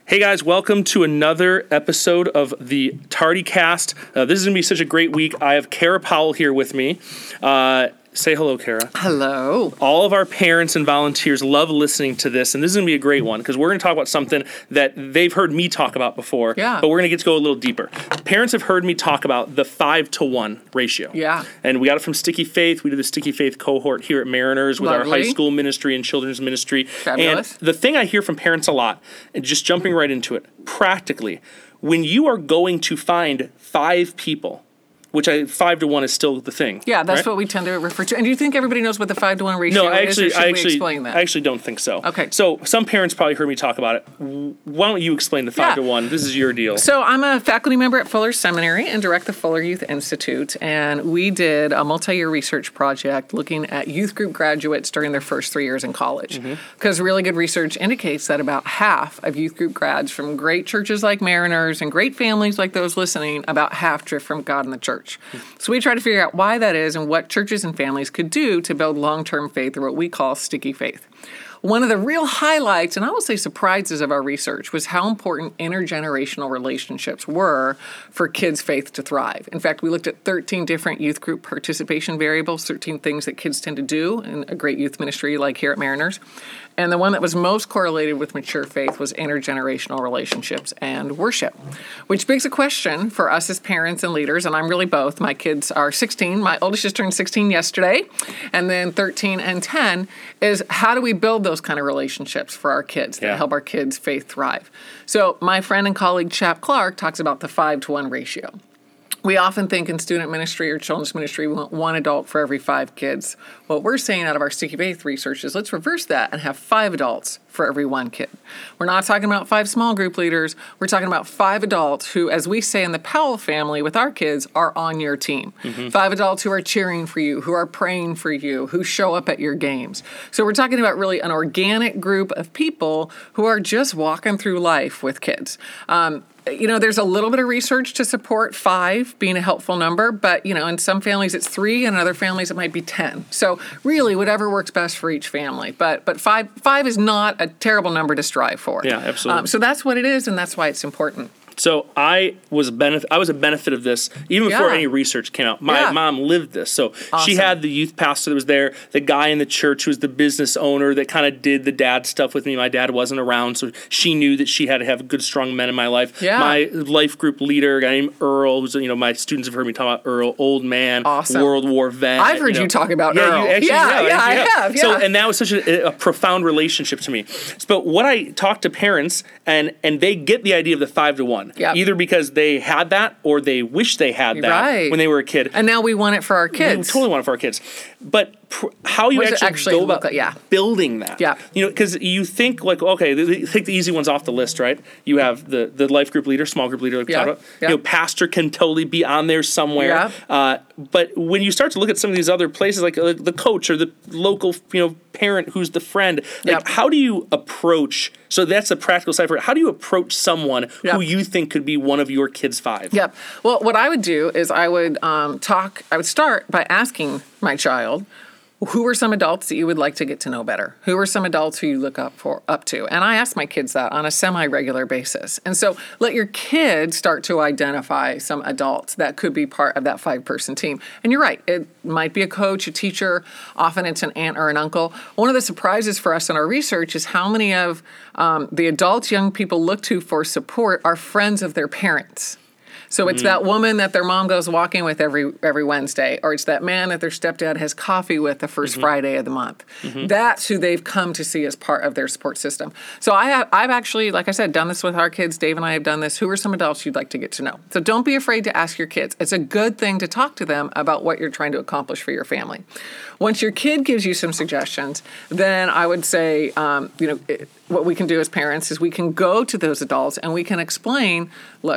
Hey guys, welcome to another episode of the Tardy Cast. This is going to be such a great week. I have Kara Powell here with me. Say hello, Kara. Hello. All of our parents and volunteers love listening to this, and this is going to be a great one because we're going to talk about something that they've heard me talk about before, but we're going to get to go a little deeper. Parents have heard me talk about the 5-to-1 ratio. Yeah. And we got it from Sticky Faith. We did the Sticky Faith cohort here at Mariners with our high school ministry and children's ministry. Fabulous. And the thing I hear from parents a lot, and just jumping right into it, practically, when you are going to find 5 people, which 5-to-1 is still the thing. Yeah, that's right? what we tend to refer to. And do you think everybody knows what the 5-to-1 ratio is, or should we explain that? I actually don't think so. Okay. So some parents probably heard me talk about it. Why don't you explain the 5-to-1? This is your deal. So I'm a faculty member at Fuller Seminary and direct the Fuller Youth Institute. And we did a multi-year research project looking at youth group graduates during their first 3 years in college. Because really good research indicates that about half of youth group grads from great churches like Mariners and great families like those listening, about half drift from God and the church. So we try to figure out why that is and what churches and families could do to build long-term faith, or what we call sticky faith. One of the real highlights, and I will say surprises of our research, was how important intergenerational relationships were for kids' faith to thrive. In fact, we looked at 13 different youth group participation variables, 13 things that kids tend to do in a great youth ministry like here at Mariners. And the one that was most correlated with mature faith was intergenerational relationships and worship, which begs a question for us as parents and leaders, and I'm really both. My kids are 16. My oldest just turned 16 yesterday, and then 13 and 10, is how do we build those kind of relationships for our kids that help our kids' faith thrive? So my friend and colleague Chap Clark talks about the 5-to-1 ratio. We often think in student ministry or children's ministry, we want 1 adult for every 5 kids. What we're saying out of our Sticky Faith research is let's reverse that and have 5 adults for every 1 kid. We're not talking about 5 small group leaders. We're talking about 5 adults who, as we say in the Powell family with our kids, are on your team. 5 adults who are cheering for you, who are praying for you, who show up at your games. So we're talking about really an organic group of people who are just walking through life with kids. There's a little bit of research to support 5 being a helpful number, but, in some families it's 3, and in other families it might be 10. So really, whatever works best for each family. But 5 is not a terrible number to strive for. Yeah, absolutely. So that's what it is, and that's why it's important. So I was a benefit of this even before any research came out. My mom lived this. So she had the youth pastor that was there, the guy in the church who was the business owner that kind of did the dad stuff with me. My dad wasn't around, so she knew that she had to have good, strong men in my life. Yeah. My life group leader, a guy named Earl, who's, my students have heard me talk about Earl, old man, World War vet. I've heard you talk about Earl. I have. So, and that was such a profound relationship to me. But what I talk to parents, and they get the idea of the 5-to-1. Yep. Either because they had that or they wish they had that when they were a kid. And now we want it for our kids. We totally want it for our kids. But how you actually go about building that. Yeah. Because you think take the easy ones off the list, right? You have the life group leader, small group leader, like we talked about. Pastor can totally be on there somewhere. Yeah. But when you start to look at some of these other places, like the coach or the local, parent who's the friend, how do you approach? So that's a practical side for it. How do you approach someone who you think could be one of your kids' 5? Yep. Well, what I would do is I would start by asking my child, who are some adults that you would like to get to know better? Who are some adults who you look up to? And I ask my kids that on a semi-regular basis. And so let your kids start to identify some adults that could be part of that 5-person team. And you're right. It might be a coach, a teacher. Often it's an aunt or an uncle. One of the surprises for us in our research is how many of the adults young people look to for support are friends of their parents. So it's that woman that their mom goes walking with every Wednesday, or it's that man that their stepdad has coffee with the first Friday of the month. That's who they've come to see as part of their support system. So I've actually, like I said, done this with our kids. Dave and I have done this. Who are some adults you'd like to get to know? So don't be afraid to ask your kids. It's a good thing to talk to them about what you're trying to accomplish for your family. Once your kid gives you some suggestions, then I would say, what we can do as parents is we can go to those adults and we can explain, look,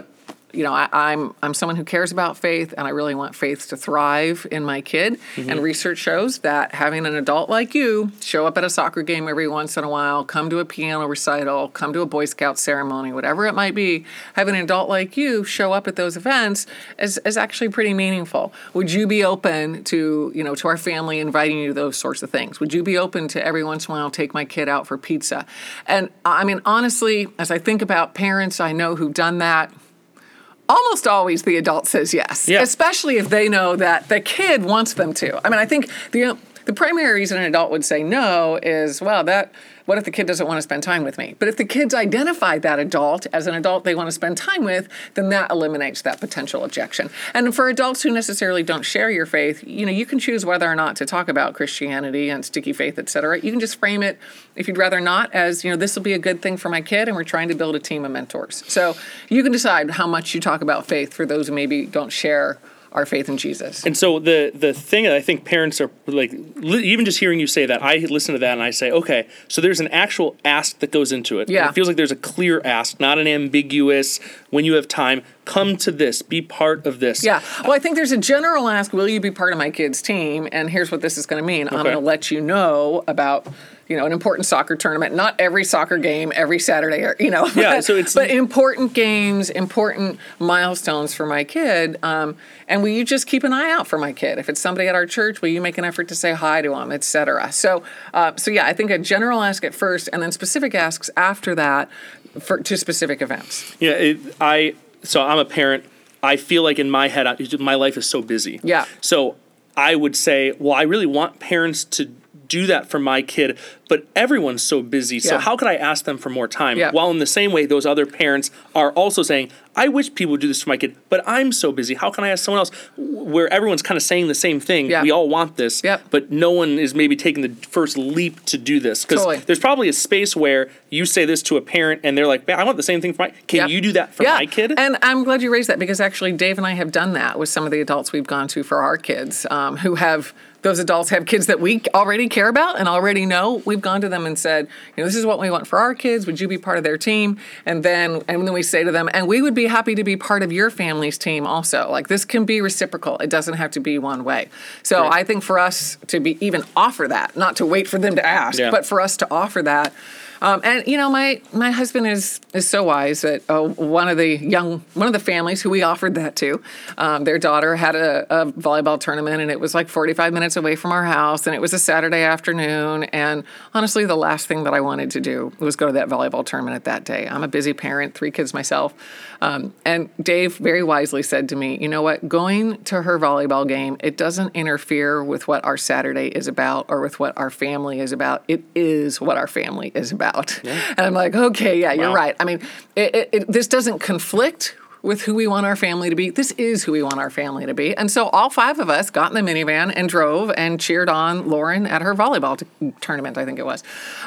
I'm someone who cares about faith, and I really want faith to thrive in my kid. Mm-hmm. And research shows that having an adult like you show up at a soccer game every once in a while, come to a piano recital, come to a Boy Scout ceremony, whatever it might be, having an adult like you show up at those events is actually pretty meaningful. Would you be open to, to our family inviting you to those sorts of things? Would you be open to every once in a while take my kid out for pizza? And I mean, honestly, as I think about parents I know who've done that, almost always the adult says yes, especially if they know that the kid wants them to. I mean, I think the primary reason an adult would say no is, what if the kid doesn't want to spend time with me? But if the kids identify that adult as an adult they want to spend time with, then that eliminates that potential objection. And for adults who necessarily don't share your faith, you can choose whether or not to talk about Christianity and sticky faith, et cetera. You can just frame it, if you'd rather not, as, this will be a good thing for my kid, and we're trying to build a team of mentors. So you can decide how much you talk about faith for those who maybe don't share our faith in Jesus. And so the thing that I think parents are like, even just hearing you say that, I listen to that and I say, okay, so there's an actual ask that goes into it. Yeah. It feels like there's a clear ask, not an ambiguous, when you have time, come to this, be part of this. Yeah. Well, I think there's a general ask, will you be part of my kid's team? And here's what this is going to mean. Okay. I'm going to let you know about an important soccer tournament. Not every soccer game every Saturday, but important games, important milestones for my kid. And will you just keep an eye out for my kid? If it's somebody at our church, will you make an effort to say hi to them, et cetera? So I think a general ask at first, and then specific asks after that to specific events. Yeah, so I'm a parent. I feel like in my head, my life is so busy. Yeah. So I would say, I really want parents to do that for my kid, but everyone's so busy. So how could I ask them for more time? Yeah. While in the same way, those other parents are also saying, I wish people would do this for my kid, but I'm so busy. How can I ask someone else? Where everyone's kind of saying the same thing. Yeah. We all want this, but no one is maybe taking the first leap to do this. Because there's probably a space where you say this to a parent and they're like, I want the same thing for my kid. Can you do that for my kid? And I'm glad you raised that, because actually Dave and I have done that with some of the adults we've gone to for our kids who have... Those adults have kids that we already care about and already know. We've gone to them and said, this is what we want for our kids. Would you be part of their team? And then we say to them, and we would be happy to be part of your family's team also. Like, this can be reciprocal. It doesn't have to be one way. So I think for us to be even offer that, not to wait for them to ask, but for us to offer that. My husband is so wise that one of the families who we offered that to, their daughter had a volleyball tournament, and it was like 45 minutes away from our house, and it was a Saturday afternoon. And honestly, the last thing that I wanted to do was go to that volleyball tournament that day. I'm a busy parent, 3 kids myself. And Dave very wisely said to me, you know what, going to her volleyball game, it doesn't interfere with what our Saturday is about or with what our family is about. It is what our family is about. Yeah. And I'm like, okay, you're right. I mean, this doesn't conflict with who we want our family to be. This is who we want our family to be. And so all 5 of us got in the minivan and drove and cheered on Lauren at her volleyball tournament, I think it was.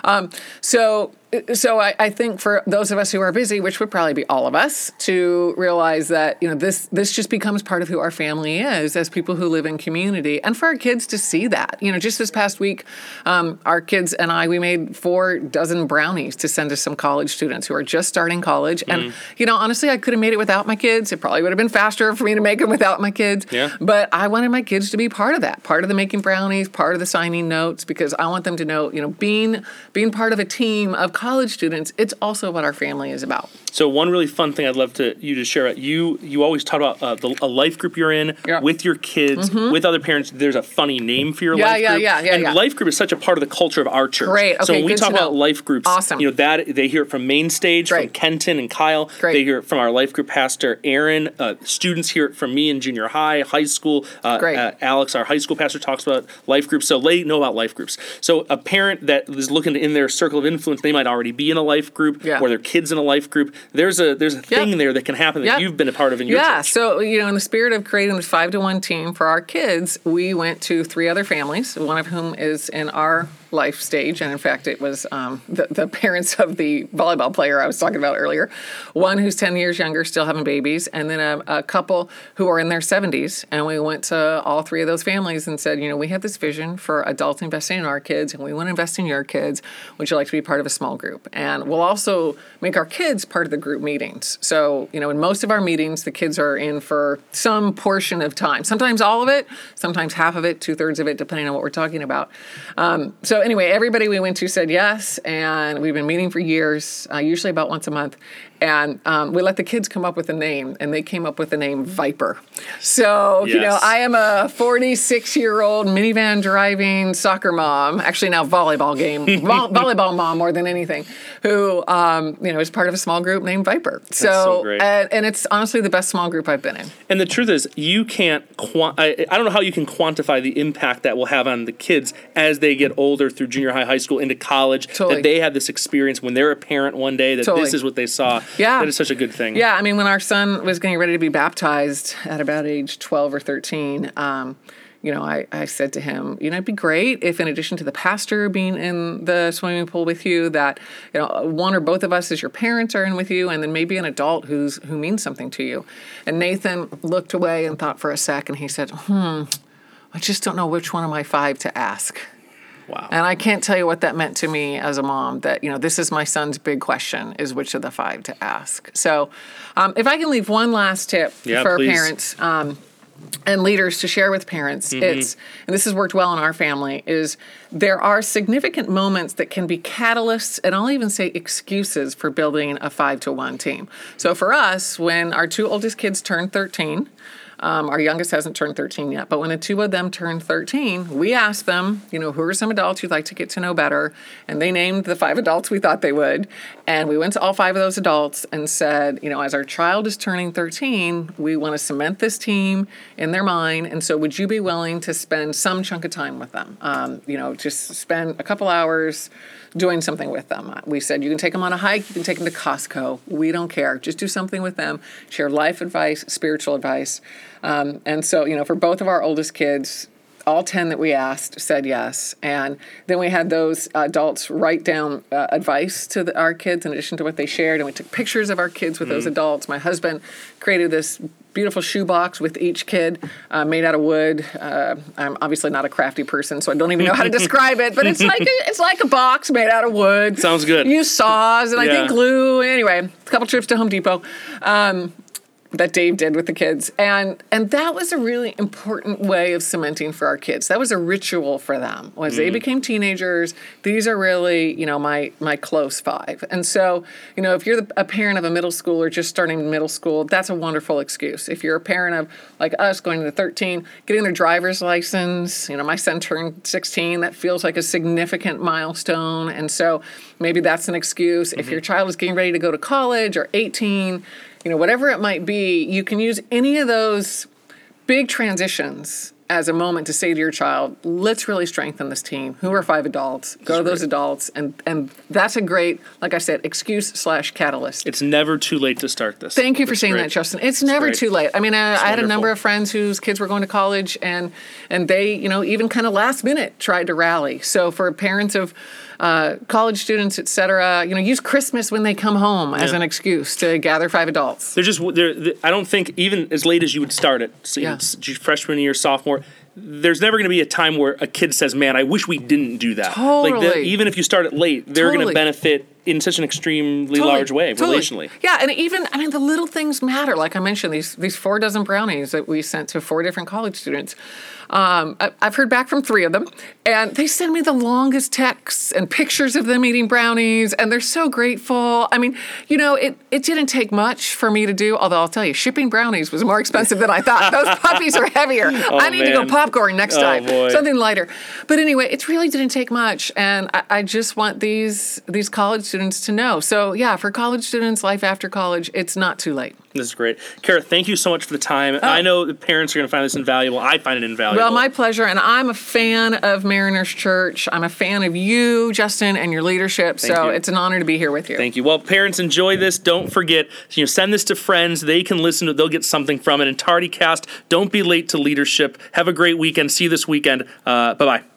So I think for those of us who are busy, which would probably be all of us, to realize that this just becomes part of who our family is as people who live in community, and for our kids to see that. Just this past week, our kids and we made 4 dozen brownies to send to some college students who are just starting college. And honestly, I could have made it without my kids. It probably would have been faster for me to make them without my kids. Yeah. But I wanted my kids to be part of that, part of the making brownies, part of the signing notes, because I want them to know, being part of a team of college students, it's also what our family is about. So one really fun thing I'd love you to share, you always talk about a life group you're in with your kids, with other parents. There's a funny name for your life group. And life group is such a part of the culture of our church. Great. Okay, so when we talk about life groups, awesome. That they hear it from Main Stage, from Kenton and Kyle. Great. They hear it from our life group pastor, Aaron. Students hear it from me in junior high school. Alex, our high school pastor, talks about life groups. So they know about life groups. So a parent that is looking in their circle of influence, they might already be in a life group or their kids in a life group. There's a thing there that can happen that you've been a part of in your church. So in the spirit of creating this 5-to-1 team for our kids, we went to 3 other families, one of whom is in our life stage. And in fact, it was the parents of the volleyball player I was talking about earlier. One who's 10 years younger, still having babies, and then a couple who are in their 70s. And we went to all three of those families and said, we have this vision for adults investing in our kids, and we want to invest in your kids. Would you like to be part of a small group? And we'll also make our kids part of the group meetings. So, in most of our meetings, the kids are in for some portion of time. Sometimes all of it, sometimes half of it, 2/3 of it, depending on what we're talking about. So anyway, everybody we went to said yes, and we've been meeting for years, usually about once a month. And we let the kids come up with a name, and they came up with the name Viper. So, I am a 46-year-old minivan driving soccer mom, actually now volleyball mom more than anything, who, is part of a small group named Viper. So great. And it's honestly the best small group I've been in. And the truth is, you can't, I don't know how you can quantify the impact that will have on the kids as they get older through junior high, high school, into college, that they have this experience when they're a parent one day, that this is what they saw. Yeah. That is such a good thing. Yeah, I mean, when our son was getting ready to be baptized at about age 12 or 13, I said to him, it'd be great if, in addition to the pastor being in the swimming pool with you, that, one or both of us as your parents are in with you, and then maybe an adult who means something to you. And Nathan looked away and thought for a sec, and he said, I just don't know which one of my 5 to ask. Wow. And I can't tell you what that meant to me as a mom, that, this is my son's big question, is which of the 5 to ask. So if I can leave one last tip for parents and leaders to share with parents, and this has worked well in our family, is there are significant moments that can be catalysts, and I'll even say excuses, for building a 5-to-1 team. So for us, when our 2 oldest kids turned 13, our youngest hasn't turned 13 yet, but when the 2 of them turned 13, we asked them, who are some adults you'd like to get to know better? And they named the 5 adults we thought they would. And we went to all 5 of those adults and said, as our child is turning 13, we want to cement this team in their mind. And so would you be willing to spend some chunk of time with them? Just spend a couple hours doing something with them. We said, you can take them on a hike, you can take them to Costco. We don't care. Just do something with them. Share life advice, spiritual advice. And so, for both of our oldest kids, all 10 that we asked said yes. And then we had those adults write down advice to our kids in addition to what they shared. And we took pictures of our kids with those adults. My husband created this beautiful shoebox with each kid made out of wood. I'm obviously not a crafty person, so I don't even know how to describe it, but it's like a box made out of wood. Sounds good. Use saws and I think glue. Anyway, a couple trips to Home Depot. That Dave did with the kids. And that was a really important way of cementing for our kids. That was a ritual for them. As they became teenagers, these are really, my close 5. And so, if you're a parent of a middle schooler just starting middle school, that's a wonderful excuse. If you're a parent of, like us, going to 13, getting their driver's license, my son turned 16, that feels like a significant milestone. And so maybe that's an excuse. If your child is getting ready to go to college, or 18, whatever it might be, you can use any of those big transitions as a moment to say to your child, let's really strengthen this team. Who are 5 adults? Go to those adults. And that's a great, like I said, excuse/catalyst. It's never too late to start this. Thank you for saying that, Justin. It's never too late. I mean, I had a number of friends whose kids were going to college, and they, even kind of last minute tried to rally. So for parents of college students, et cetera, use Christmas when they come home as an excuse to gather 5 adults. I don't think even as late as you would start it, freshman year, sophomore, there's never going to be a time where a kid says, man, I wish we didn't do that. Totally. Even if you start it late, they're going to benefit in such an extremely large way, relationally. Yeah, and even, the little things matter. Like I mentioned, these 4 dozen brownies that we sent to 4 different college students. I've heard back from 3 of them, and they send me the longest texts and pictures of them eating brownies, and they're so grateful. I mean, it didn't take much for me to do, although I'll tell you, shipping brownies was more expensive than I thought. Those puppies are heavier. I need to go popcorn next time. Boy. Something lighter. But anyway, it really didn't take much, and I just want these college students to know. So, for college students, life after college, it's not too late. This is great. Kara, thank you so much for the time. I know the parents are going to find this invaluable. I find it invaluable. Well, my pleasure. And I'm a fan of Mariners Church. I'm a fan of you, Justin, and your leadership. So it's an honor to be here with you. Thank you. Well, parents, enjoy this. Don't forget, send this to friends. They can listen to it. They'll get something from it. And TardyCast, don't be late to leadership. Have a great weekend. See you this weekend. Bye-bye.